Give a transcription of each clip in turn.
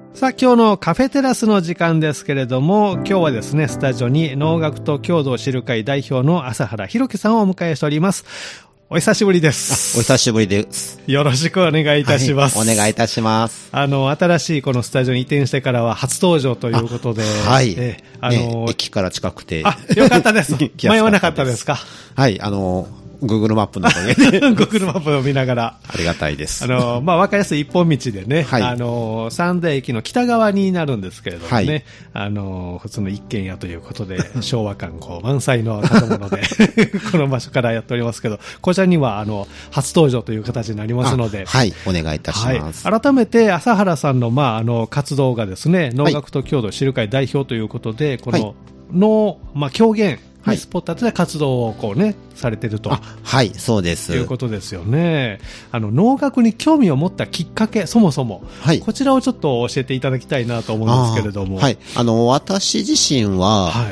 さあ今日のカフェテラスの時間ですけれども、今日はですね、スタジオに能楽と郷土を知る会代表の朝原弘樹さんをお迎えしております。お久しぶりです。 お久しぶりです。 よろしくお願いいたします。 はい、お願いいたします。 新しいこのスタジオに移転してからは初登場ということで。 はい。駅から近くて。 よかったです。迷わなかったですか？ はい、Google マップのおかげで。 Google マップを見ながら。 ありがたいです。 わかりやすい一本道でね、はい、三田駅の北側になるんですけれどもね、はい、普通の一軒家ということで、昭和感満載の建物で、この場所からやっておりますけど、こちらには、初登場という形になりますので、 はい、お願いいたします。 はい、改めて、朝原さんの、活動がですね、能楽と郷土を知る会代表ということで、この、狂言、はい、スポットで活動をされてると。 はい、そうです。 いうことですよね。能楽に興味を持ったきっかけ、そもそも。はい。こちらをちょっと教えていただきたいなと思うんですけれども。はい。 私自身は、はい、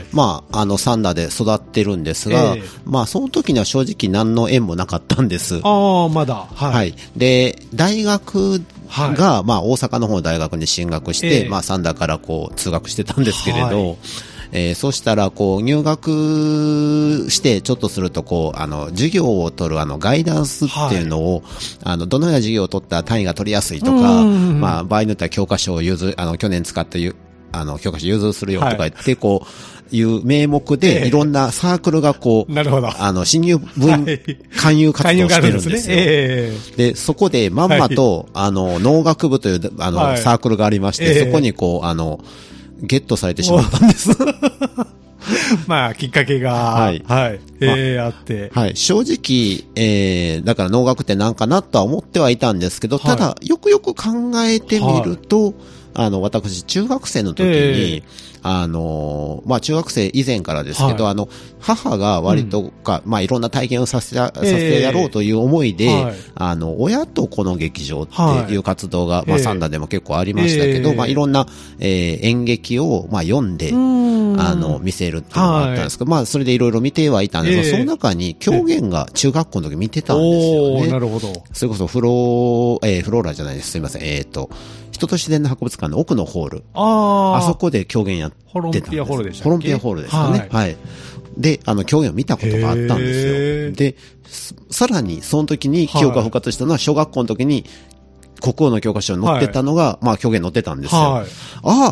三田で育ってるんですが、その時には正直何の縁もなかったんです。 まだ。 はい。はい。で、大学が、大阪の方の大学に進学して、三田から通学してたんですけれど、はい、そうしたら、入学して、ちょっとすると、授業を取るガイダンスっていうのを、はい、どのような授業を取ったら単位が取りやすいとか、場合によっては教科書を去年使った教科書融通するよとか言って、いう名目で、いろんなサークルがなるほど。 新入分、勧誘活動をしてるんですよ。で、そこで、まんまと、農学部という、サークルがありまして、そこにゲットされてしまったんです。 きっかけが、はい。はい。あって。 はい。正直、だから能楽ってなんかなとは思ってはいたんですけど、ただ、よくよく考えてみると、私、中学生の時に、中学生以前からですけど、はい、母が割といろんな体験をさせてやろうという思いで、親と子の劇場っていう活動が、三田でも結構ありましたけど、いろんな、演劇を、読んで、見せるっていうのがあったんですけど、それでいろいろ見てはいたんですが、その中に狂言が中学校の時見てたんですよね。 なるほど。 それこそフローラじゃないです。すいません。人と自然の博物館の奥のホール。あそこで狂言やってたんです。ホロンピアホールでしたっけ？ホロンピアホールですかね。はい。で、狂言を見たことがあったんですよ。で、さらにその時に記憶が復活したのは、小学校の時に国語の教科書に載ってたのが、狂言載ってたんですよ。はい、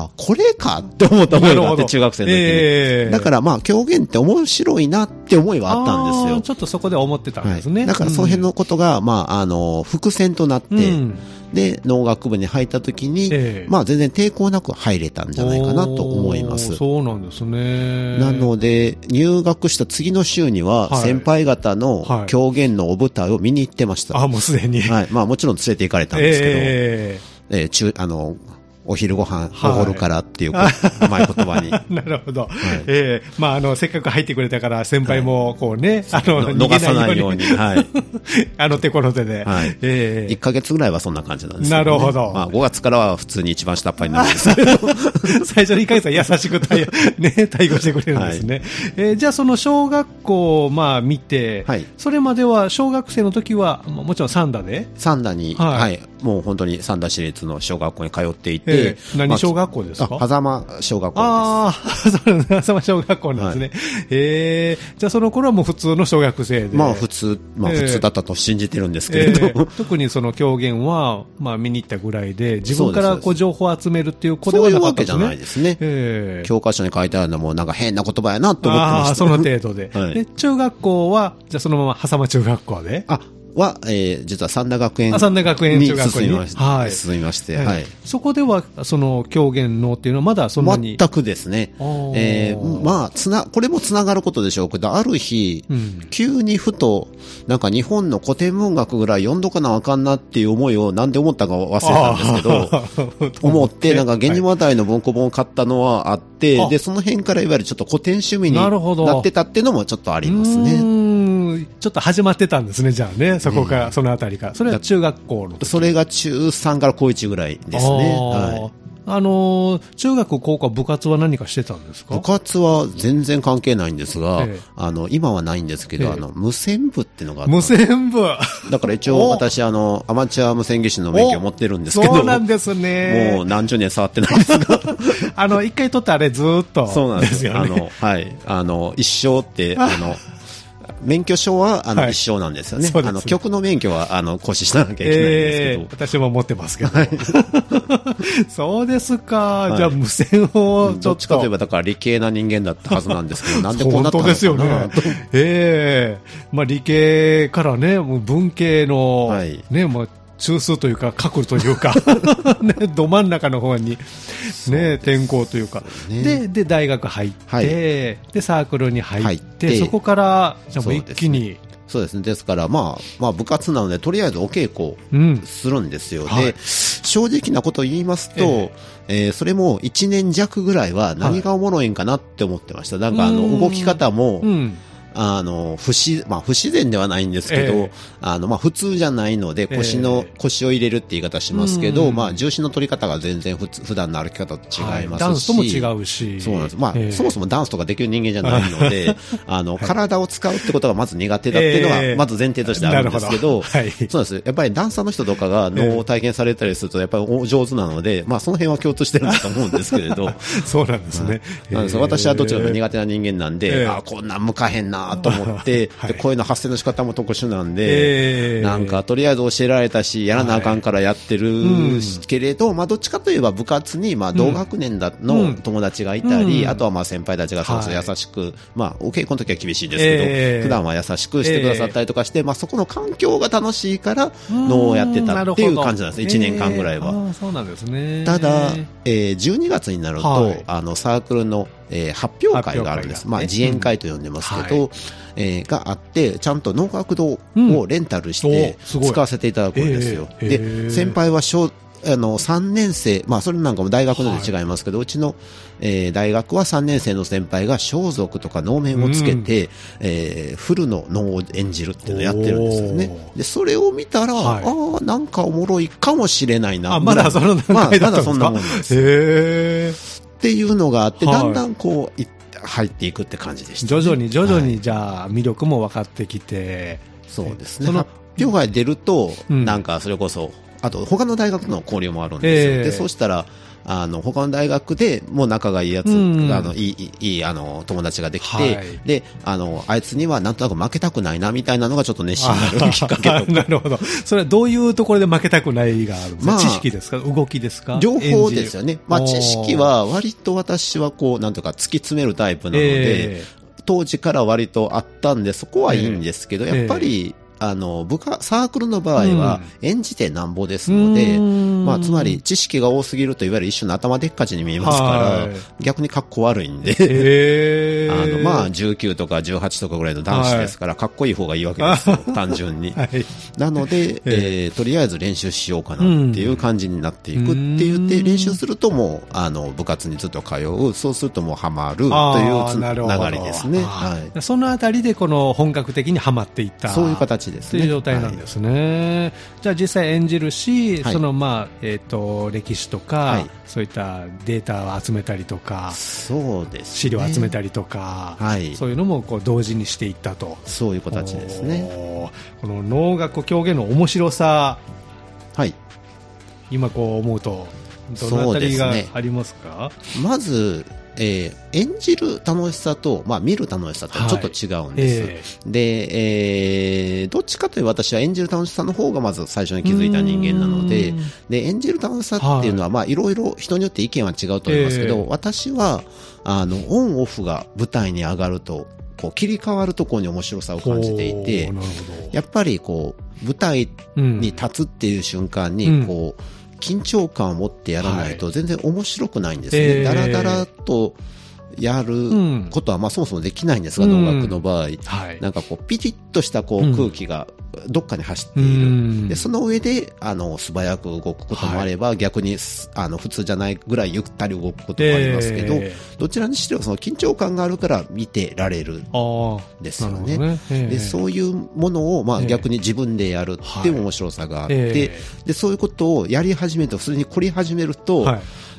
これかって思った思いがあって、中学生の時に。だから、狂言って面白いなって思いはあったんですよ。 ちょっとそこで思ってたんですね。 はい、だからその辺のことが、伏線となって、で、農学部に入った時に、全然抵抗なく入れたんじゃないかなと思います。 そうなんですね。 なので、入学した次の週には、先輩方の狂言のお舞台を見に行ってました。 もうすでに。 はい。もちろん連れて行かれたんですけど、お昼ご飯、おごるからっていう、うまい言葉に。 なるほど。はい、せっかく入ってくれたから、先輩も、 逃さないように。はい。 手この手で。 はい。1ヶ月ぐらいはそんな感じなんですよね。 なるほど。 5月からは普通に一番下っ端になるんですけど。 最初の1ヶ月は優しく対応してくれるんですね。じゃあ、その小学校、見て、それまでは小学生の時は、もちろん三田で？ 三田に、はい。もう本当に三田市立の小学校に通っていて、 何小学校ですか？ 狭間小学校です。 そう狭間小学校なんですね。じゃあその頃はもう普通の小学生で。 普通だったと信じてるんですけれど。 特にその狂言は、見に行ったぐらいで、自分から情報を集めるっていうことではなかったですね。 そういうわけじゃないですね。教科書に書いてあるのもなんか変な言葉やなと思ってました。 その程度で。で、中学校は、じゃあそのまま狭間中学校で。 実は三田学園に進みまして、はい。 そこでは、その、狂言のっていうのはまだそんなに。 全くですね。これもつながることでしょうけど、ある日、急にふと、なんか日本の古典文学ぐらい読んどかなあかんなっていう思いをなんで思ったか忘れたんですけど、思って、なんか源氏物語の文庫本を買ったのはあって、で、その辺からいわゆるちょっと古典趣味になってたっていうのもちょっとありますね。 ちょっと始まってたんですね、じゃあね。そこから、そのあたりから。それは中学校の。 それが中3から高1ぐらいですね。は中学高校部活は何かしてたんですか？ 部活は全然関係ないんですが、今はないんですけど、無線部っていうのがあった。 無線部だから一応私、アマチュア無線技師の免許を持ってるんですけど。 そうなんですね。 もう何十年触ってないですが。 一回取ったあれずーっと。 そうなんですよね。はい。一生って、免許証は一生なんですよね。局の免許は更新しなきゃいけないんですけど。 私も持ってますけど。そうですか。じゃあ無線をちょっと。 どっちかといえばだから理系な人間だったはずなんですけど、なんでこうなったのかな。本当ですよね。まあ理系からね、もう文系のね、もう中枢というか核というかね、ど真ん中の方にね、転校というか、で大学入って、でサークルに入って、そこからじゃあもう一気に。 そうですね。ですからまあ部活なのでとりあえずお稽古するんですよ。で、正直なことを言いますと、それも1年弱ぐらいは何がおもろいんかなって思ってました。なんか動き方も、不自然ではないんですけど、普通じゃないので、腰を入れるって言い方しますけど、重心の取り方が全然普段の歩き方と違いますし。 ダンスとも違うし。 そうなんです。そもそもダンスとかできる人間じゃないので、体を使うってことがまず苦手だっていうのが、まず前提としてあるんですけど、そうなんです。やっぱりダンサーの人とかが脳を体験されたりすると、やっぱりお上手なので、その辺は共通してるんだと思うんですけれど。 そうなんですね。 私はどちらか苦手な人間なんで、こんなん向かへんなと思って、こういうの発声の仕方も特殊なんで、なんかとりあえず教えられたし、やらなあかんからやってるけれど、どっちかといえば部活に同学年の友達がいたり、あとは先輩たちがそうそう優しく、お稽古の時は厳しいですけど、普段は優しくしてくださったりとかして、そこの環境が楽しいから能をやってたっていう感じなんです。1年間ぐらいは。 そうなんですね。 ただ、12月になると、サークルの発表会があるんです。自演会と呼んでますけど、があって、ちゃんと能楽堂をレンタルして使わせていただくんですよ。で、先輩は3年生、それなんかも大学ので違いますけど、うちの、大学は3年生の先輩が装束とか能面をつけて、フルの能を演じるっていうのをやってるんですよね。で、それを見たら、なんかおもろいかもしれないな。 まだその段階だったんですか？ まだそんなもんです。っていうのがあって、だんだん入っていくって感じでした、 徐々にじゃあ魅力も分かってきて。 そうですね。発表会出ると、なんかそれこそ、あと他の大学の交流もあるんですよ。で、そうしたら、他の大学でもう仲がいいやつ、いい友達ができて、で、あいつにはなんとなく負けたくないなみたいなのがちょっと熱心になるきっかけとか。 なるほど。それはどういうところで負けたくないがあるんですか？知識ですか？動きですか？ 両方ですよね。知識は割と私はなんとか突き詰めるタイプなので、当時から割とあったんで、そこはいいんですけど、やっぱり、サークルの場合は演じてなんぼですので、つまり知識が多すぎるといわゆる一種の頭でっかちに見えますから、逆に格好悪いんで、19とか18とかぐらいの男子ですから、かっこいい方がいいわけですよ、単純に。なので、とりあえず練習しようかなっていう感じになっていくって言って、練習するともう、部活にずっと通う、そうするともうハマるという流れですね。 そのあたりでこの本格的にハマっていった。 そういう形ですね。 という状態なんですね。じゃあ実際演じるし、その歴史とか、そういったデータを集めたりとか、 そうですね。 資料を集めたりとか、そういうのも同時にしていったと。 そういう形ですね。 この能楽狂言の面白さ、今思うとどのあたりがありますか？ まず演じる楽しさと、見る楽しさってちょっと違うんです。で、どっちかというと私は演じる楽しさの方がまず最初に気づいた人間なので、演じる楽しさっていうのは、いろいろ人によって意見は違うと思いますけど、私は、オンオフが舞台に上がると、切り替わるところに面白さを感じていて、やっぱり舞台に立つっていう瞬間に、緊張感を持ってやらないと全然面白くないんですね。だらだらとやることはそもそもできないんですが、能楽の場合。なんかピリッとした空気がどっかに走っている。で、その上で、素早く動くこともあれば、逆に、普通じゃないぐらいゆったり動くこともありますけど、どちらにしろその緊張感があるから見てられる。ですよね。で、そういうものを、逆に自分でやるっていう面白さがあって、で、そういうことをやり始めると、普通に凝り始めると、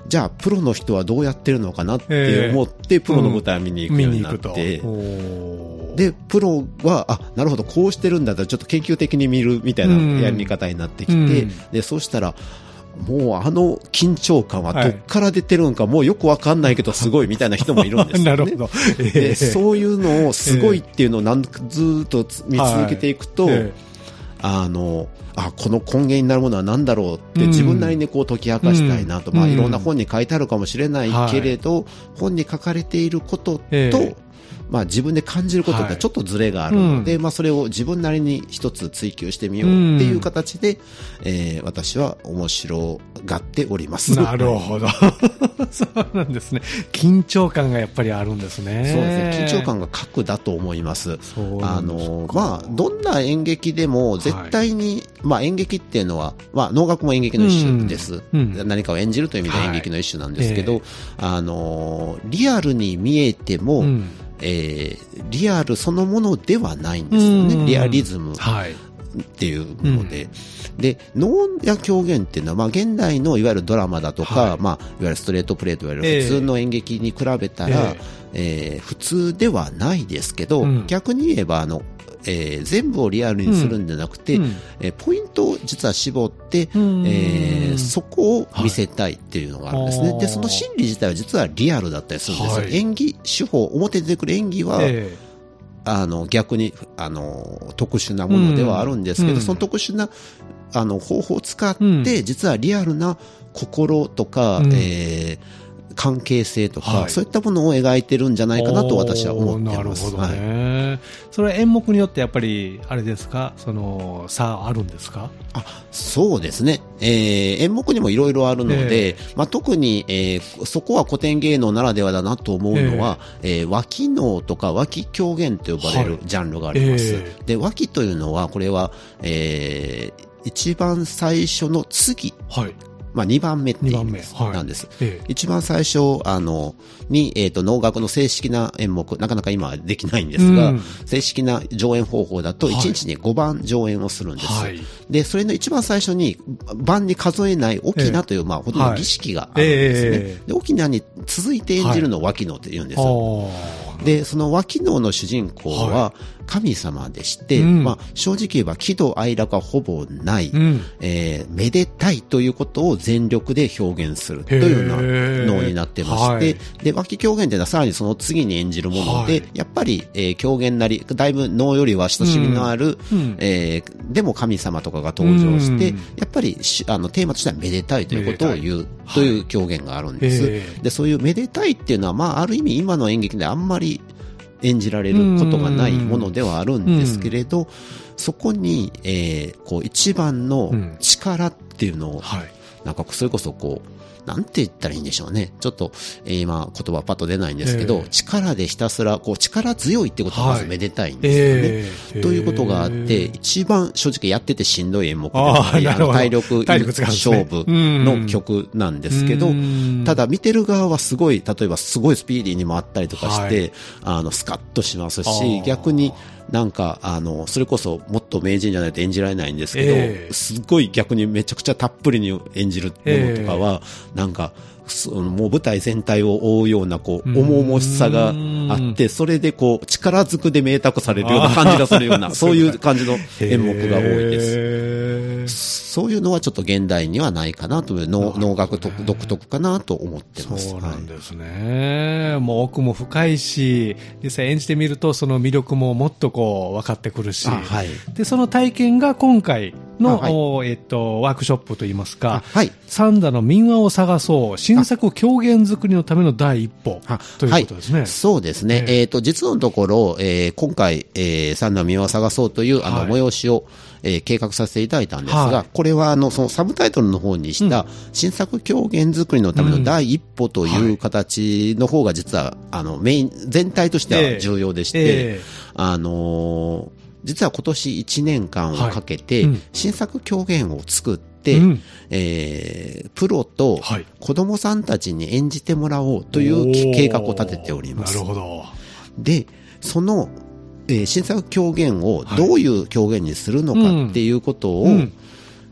じゃあプロの人はどうやってるのかなって思って、プロの舞台を見に行くようになって、で、プロは、なるほど、こうしてるんだったらちょっと研究的に見るみたいなやり方になってきて、で、そうしたら、もう緊張感はどっから出てるんか、もうよくわかんないけどすごいみたいな人もいるんですよね。 なるほど。 で、そういうのをすごいっていうのをずっと見続けていくと、この根源になるものは何だろうって自分なりにこう解き明かしたいなと、いろんな本に書いてあるかもしれないけれど、本に書かれていることと、自分で感じることってちょっとズレがあるので、それを自分なりに一つ追求してみようっていう形で、私は面白がっております。 なるほど。そうなんですね。緊張感がやっぱりあるんですね。 そうですね。緊張感が核だと思います。どんな演劇でも絶対に、演劇っていうのは、能楽も演劇の一種です。何かを演じるという意味で演劇の一種なんですけど、リアルに見えても、リアルそのものではないんですよね。リアリズムっていうもので。で、能や狂言っていうのは、現代のいわゆるドラマだとか、いわゆるストレートプレイといわれる普通の演劇に比べたら、普通ではないですけど、逆に言えば、全部をリアルにするんじゃなくて、ポイントを実は絞って、そこを見せたいっていうのがあるんですね。で、その心理自体は実はリアルだったりするんですよ。演技手法、表に出てくる演技は、逆に特殊なものではあるんですけど、その特殊な方法を使って、実はリアルな心とか、関係性とか、そういったものを描いてるんじゃないかなと私は思っています。 なるほどね。それは演目によってやっぱりあれですか、差あるんですか？ そうですね。演目にもいろいろあるので、特に、そこは古典芸能ならではだなと思うのは、和気能とか和気狂言と呼ばれるジャンルがあります。で、和気というのはこれは、一番最初の次。2番目っていう意味なんです。一番最初、に、能楽の正式な演目、なかなか今はできないんですが、正式な上演方法だと、1日に5番上演をするんです。で、それの一番最初に、番に数えない翁という、ほとんど儀式があるんですね。で、翁に続いて演じるのを和気能って言うんですよ。で、その和気能の主人公は、神様でして、正直言えば喜怒哀楽はほぼない、めでたいということを全力で表現するというような能になってまして、で、和気狂言というのはさらにその次に演じるもので、やっぱり、狂言なり、だいぶ能よりは親しみのある、でも神様とかが登場して、やっぱりテーマとしてはめでたいということを言うという狂言があるんです。で、そういうめでたいっていうのは、ある意味今の演劇であんまり演じられることがないものではあるんですけれど、そこに、一番の力っていうのを、なんかそれこそなんて言ったらいいんでしょうね。ちょっと、今言葉パッと出ないんですけど、力でひたすら、力強いってことはまずめでたいんですよね。ということがあって、一番正直やっててしんどい演目で体力勝負の曲なんですけど、ただ見てる側はすごい、例えばすごいスピーディーに回ったりとかして、スカッとしますし、逆に、なんか、それこそもっと名人じゃないと演じられないんですけど、すごい逆にめちゃくちゃたっぷりに演じるものとかは、なんか、もう舞台全体を覆うような、重々しさがあって、それで力ずくで明託されるような感じがするような、そういう感じの演目が多いです。そういうのはちょっと現代にはないかなという、能楽独特かなと思ってます。 そうなんですね。もう奥も深いし、実際演じてみるとその魅力ももっと分かってくるし、で、その体験が今回の、ワークショップといいますか、三田の民話を探そう新作狂言作りのための第一歩ということですね。 そうですね。実のところ、今回、三田の民話を探そうという催しを、計画させていただいたんですが、これはそのサブタイトルの方にした新作狂言作りのための第一歩という形の方が実はメイン全体としては重要でして、実は今年1年間をかけて新作狂言を作って、プロと子供さんたちに演じてもらおうという計画を立てております。 なるほど。 で、その新作狂言をどういう狂言にするのかっていうことを、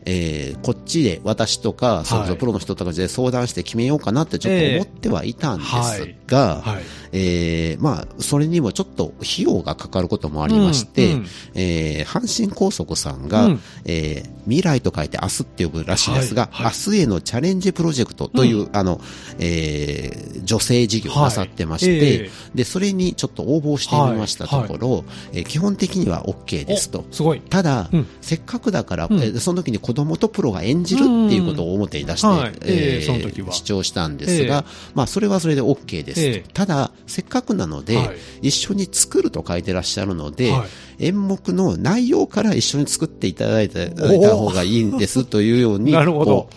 こっちで私とか、そのプロの人とかで相談して決めようかなってちょっと思ってはいたんですが、まあ、それにもちょっと費用がかかることもありまして、阪神高速さんが、未来と書いて明日って呼ぶらしいですが、明日へのチャレンジプロジェクトという、助成事業をなさってまして、で、それにちょっと応募してみましたところ、基本的には OK ですと。 すごい。 ただ、せっかくだから、その時に子供とプロが演じるっていうことを表に出して、 その時は主張したんですが、まあ、それはそれで OK です。ただ、せっかくなので、一緒に作ると書いてらっしゃるので、演目の内容から一緒に作っていただいた方がいいんですというように、 なるほど。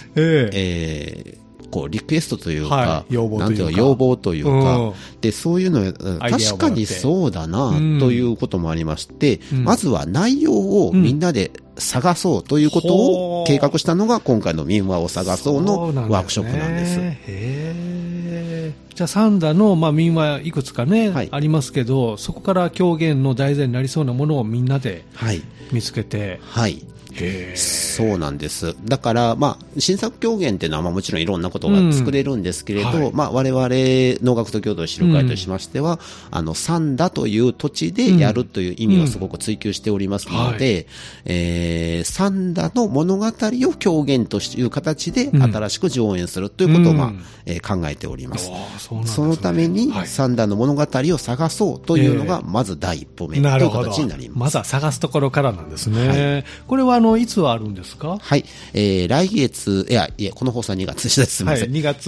こうリクエストというか、 要望というか、で、そういうの、確かにそうだな、ということもありまして、まずは内容をみんなで探そうということを計画したのが、今回の民話を探そうのワークショップなんです。 じゃあ、三田の、まあ、民話いくつかね、ありますけど、そこから狂言の題材になりそうなものをみんなで見つけて、そうなんです。だから、まあ、新作狂言っていうのは、まあ、もちろんいろんなことが作れるんですけれど、まあ、我々、能楽と郷土資料会としましては、三田という土地でやるという意味をすごく追求しておりますので、三田の物語を狂言という形で新しく上演するということを、まあ、考えております。そのために、三田の物語を探そうというのが、ままず第一歩目という形になります。 まずは探すところからなんですね。これはいつあるんですか？ はい。来月、いや、この放送は2月でした。すみません。 2月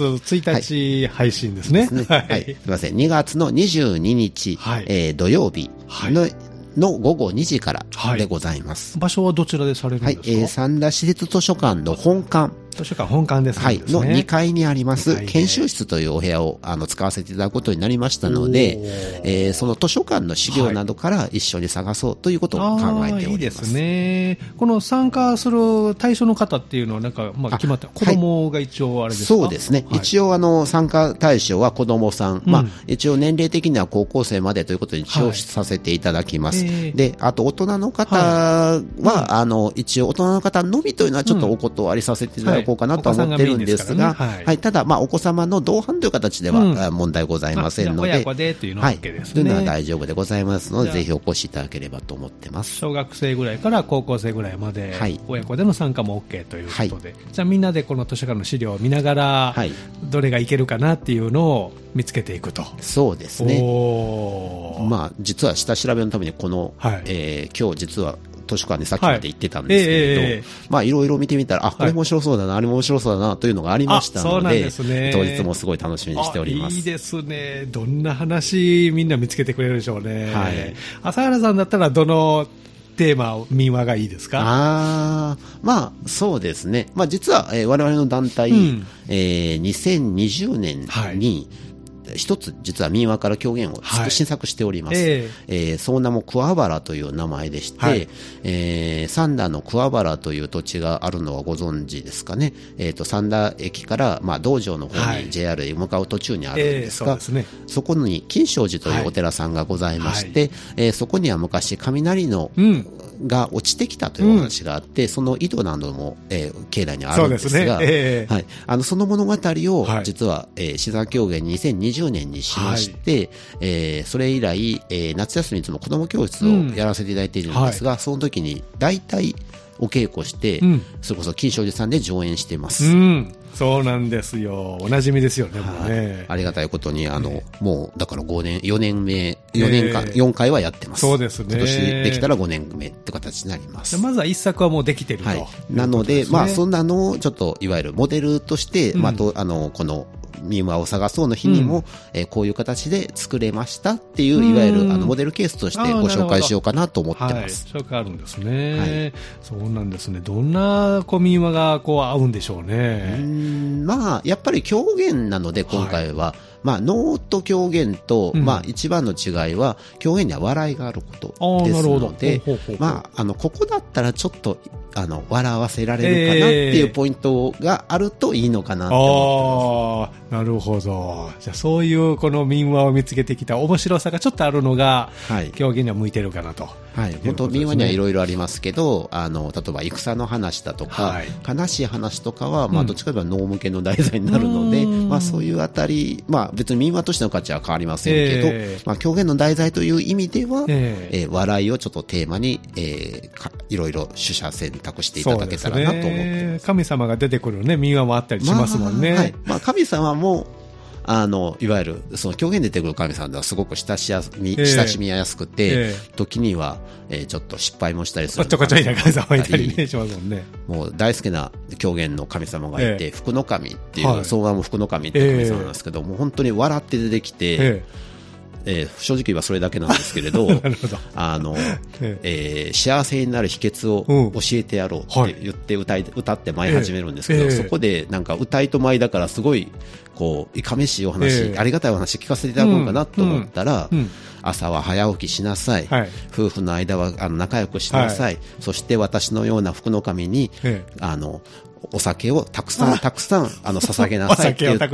1日配信ですね。 はい。すみません。2月の22日、土曜日の午後2時からでございます。 場所はどちらでされるんですか？ 三田市立図書館の本館。 図書館本館ですね。 の2階にあります、研修室というお部屋を使わせていただくことになりましたので、その図書館の資料などから一緒に探そうということを考えております。 いいですね。この参加する対象の方っていうのはなんか、まあ、決まって、子供が一応あれですか？ そうですね。一応参加対象は子供さん。まあ、一応年齢的には高校生までということに一応させていただきます。で、あと大人の方は、一応大人の方のみというのはちょっとお断りさせていただこうかなと思ってるんですが、ただ、まあ、お子様の同伴という形では問題ございませんので、 親子でというのは OK ですね。 というのは大丈夫でございますので、ぜひお越しいただければと思ってます。 小学生ぐらいから高校生ぐらいまで、親子での参加も OK ということで、じゃあみんなでこの図書館の資料を見ながら、どれがいけるかなっていうのを見つけていくと。 そうですね。まあ、実は下調べのためにこの、今日実は図書館にさっきまで行ってたんですけれど、まあいろいろ見てみたら、これ面白そうだな、あれも面白そうだなというのがありましたので、当日もすごい楽しみにしております。 いいですね。どんな話みんな見つけてくれるでしょうね。朝原さんだったらどのテーマ、民話がいいですか？ まあそうですね。まあ実は、我々の団体、2020年に、一つ実は民話から狂言を新作しております。その名も桑原という名前でして、三田の桑原という土地があるのはご存知ですかね。三田駅から、まあ、道場の方に JR へ向かう途中にあるんですが、そこに金正寺というお寺さんがございまして、そこには昔雷の、が落ちてきたというお話があって、その井戸なども、境内にあるんですが、その物語を実は、四座狂言2020年にしまして、それ以来、夏休みいつも子ども教室をやらせていただいているんですが、その時に大体お稽古して、それこそ金正寺さんで上演しています。 そうなんですよ。おなじみですよね、もうね。 ありがたいことに、もう、だから4回はやってます。 そうですね。 今年できたら5年目って形になります。 まずは一作はもうできてると。 なので、まあ、そんなのをちょっと、いわゆるモデルとして、まあ、この、民話を探そうの日にも、こういう形で作れましたっていう、いわゆるモデルケースとしてご紹介しようかなと思ってます。 紹介あるんですね。そうなんですね。どんな民話が合うんでしょうね。 まあ、やっぱり狂言なので、今回は。まあ、能と狂言と、まあ、一番の違いは、狂言には笑いがあることですので、まあ、ここだったらちょっと、笑わせられるかなっていうポイントがあるといいのかなと思ってます。 なるほど。じゃあ、そういうこの民話を見つけてきた面白さがちょっとあるのが、狂言には向いてるかなと。 はい。本当、民話にはいろいろありますけど、例えば戦の話だとか、悲しい話とかは、まあ、どっちかというと能向けの題材になるので、まあ、そういうあたり、まあ、別に民話としての価値は変わりませんけど、まあ、狂言の題材という意味では、笑いをちょっとテーマに、いろいろ取捨選択していただけたらなと思ってます。 神様が出てくるね、民話もあったりしますもんね。 はい。まあ、神様も、いわゆる、その狂言に出てくる神様ではすごく親しみやすくて、時には、ちょっと失敗もしたりする。 ちょこちょいな神様いたりね、しますもんね。 もう大好きな狂言の神様がいて、福の神っていう、相馬も福の神っていう神様なんですけど、もう本当に笑って出てきて、正直言えばそれだけなんですけれど、幸せになる秘訣を教えてやろうって言って歌って舞い始めるんですけど、そこでなんか歌いと舞いだからすごい、こう、いかめしいお話、ありがたいお話聞かせていただこうかなと思ったら、朝は早起きしなさい。夫婦の間は仲良くしなさい。そして私のような福の神に、お酒をたくさん捧げなさいって言って、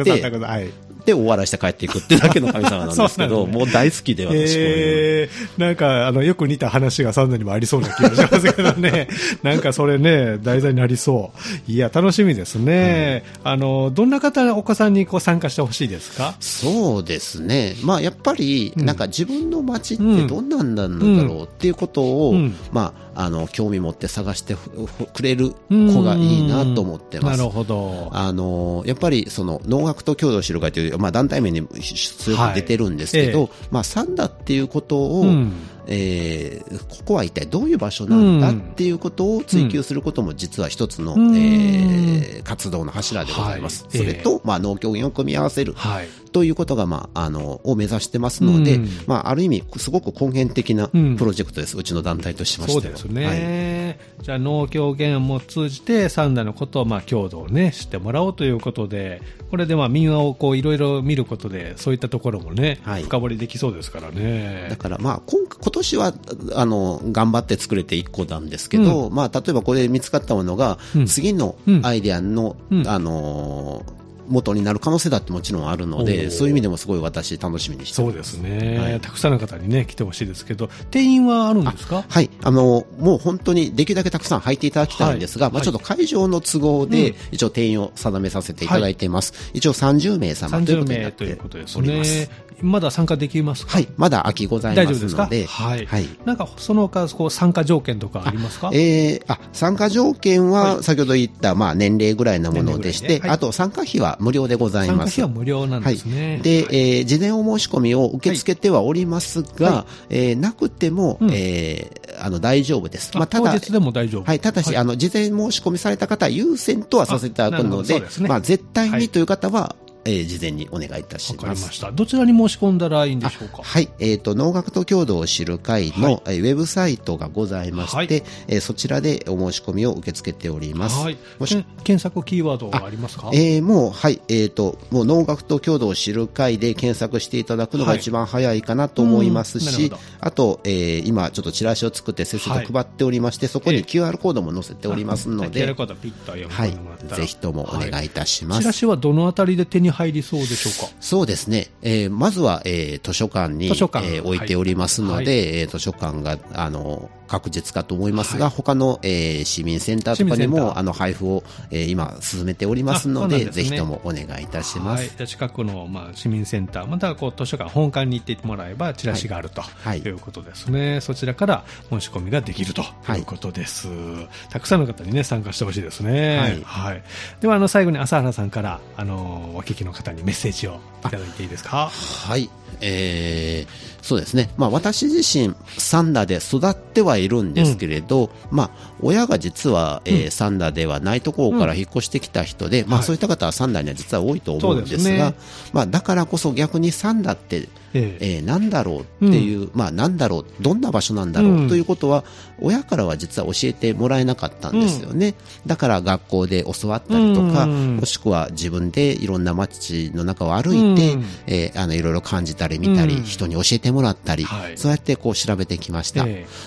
で、お笑いして帰っていくっていうだけの神様なんですけど、もう大好きで私なんか、よく似た話がサンダにもありそうな気がしますけどね。なんかそれね、題材になりそう。いや、楽しみですね。どんな方、お子さんにこう参加してほしいですか？ そうですね。まあ、やっぱり、なんか自分の街ってどんなんなんだろうっていうことを、まあ、興味持って探してくれる子がいいなと思ってます。 なるほど。 やっぱり、その、能楽と郷土を知る会という、まあ、団体名に強く出てるんですけど、まあ、三田っていうことを、ここは一体どういう場所なんだっていうことを追求することも実は一つの、活動の柱でございます。それと、まあ、能狂言を組み合わせる。ということが、まあ、を目指してますので、まあ、ある意味、すごく根源的なプロジェクトです。うちの団体としましては。 そうですね。じゃあ、能狂言も通じて、三田のことを、まあ、郷土をね、知ってもらおうということで、これで、まあ、民話をこう、いろいろ見ることで、そういったところもね、深掘りできそうですからね。 だから、まあ、今年は、頑張って作れて1個なんですけど、まあ、例えばこれ見つかったものが、次のアイデアの、元になる可能性だってもちろんあるので、そういう意味でもすごい私楽しみにしてます。 そうですね。たくさんの方にね、来てほしいですけど、定員はあるんですか？ はい。もう本当にできるだけたくさん入っていただきたいんですが、まあちょっと会場の都合で、一応定員を定めさせていただいています。一応30名様ということになっております。 まだ参加できますか？ はい。まだ空きございますので。 はい。なんか、その他、こう、参加条件とかありますか？ 参加条件は、先ほど言った、まあ、年齢ぐらいなものでして、あと、参加費は無料でございます。 参加費は無料なんですね。 で、事前お申し込みを受け付けてはおりますが、なくても、大丈夫です。 まあ、ただ、当日でも大丈夫。 はい。ただし、事前申し込みされた方は優先とはさせていただくので、まあ、絶対にという方は、事前にお願いいたします。 わかりました。どちらに申し込んだらいいんでしょうか？ はい。能楽と郷土を知る会の、ウェブサイトがございまして、そちらでお申し込みを受け付けております。 はい。検索キーワードはありますか？ もう、はい。もう能楽と郷土を知る会で検索していただくのが一番早いかなと思いますし、あと、今ちょっとチラシを作ってせっせと配っておりまして、そこに QR コードも載せておりますので、 QR コードピッと読み込んでもらったら、 ぜひともお願いいたします。 チラシはどのあたりで手に入りそうでしょうか？ そうですね。まずは、図書館に置いておりますので、図書館が、確実かと思いますが、他の、市民センターとかにも、配布を、今、進めておりますので、ぜひともお願いいたします。 じゃあ近くの、まあ、市民センター、またはこう図書館本館に行ってもらえば、チラシがあるということですね。そちらから申し込みができるということです。たくさんの方にね、参加してほしいですね。はい。では、最後に朝原さんから、お聞きの方にメッセージをいただいていいですか？ はい。そうですね。まあ私自身、三田で育ってはいるんですけれど、まあ親が実は、三田ではないところから引っ越してきた人で、まあそういった方は三田には実は多いと思うんですが、まあだからこそ逆に三田って、なんだろうっていう、まあなんだろう、どんな場所なんだろうということは、親からは実は教えてもらえなかったんですよね。だから学校で教わったりとか、もしくは自分でいろんな街の中を歩いて、いろいろ感じたり見たり、人に教えてもらったり、そうやってこう調べてきました。なので、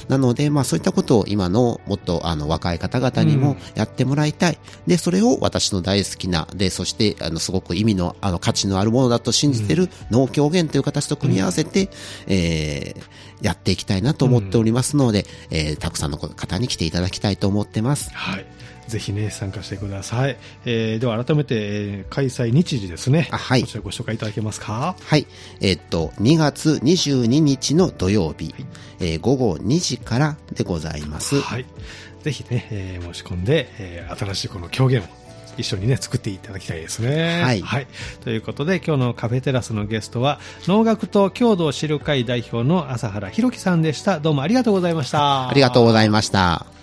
で、そういったことを今のもっと若い方々にもやってもらいたい。で、それを私の大好きな、で、そしてすごく意味の価値のあるものだと信じている能狂言という形と組み合わせて、やっていきたいなと思っておりますので、たくさんの方に来ていただきたいと思ってます。 はい。ぜひね、参加してください。では改めて、開催日時ですね。 はい。 こちらご紹介いただけますか？ はい。2月22日の土曜日、午後2時からでございます。 はい。ぜひね、申し込んで、新しいこの狂言を一緒にね、作っていただきたいですね。 はい。 はい。ということで、今日のカフェテラスのゲストは、能楽と郷土を知る会代表の朝原弘樹さんでした。どうもありがとうございました。 ありがとうございました。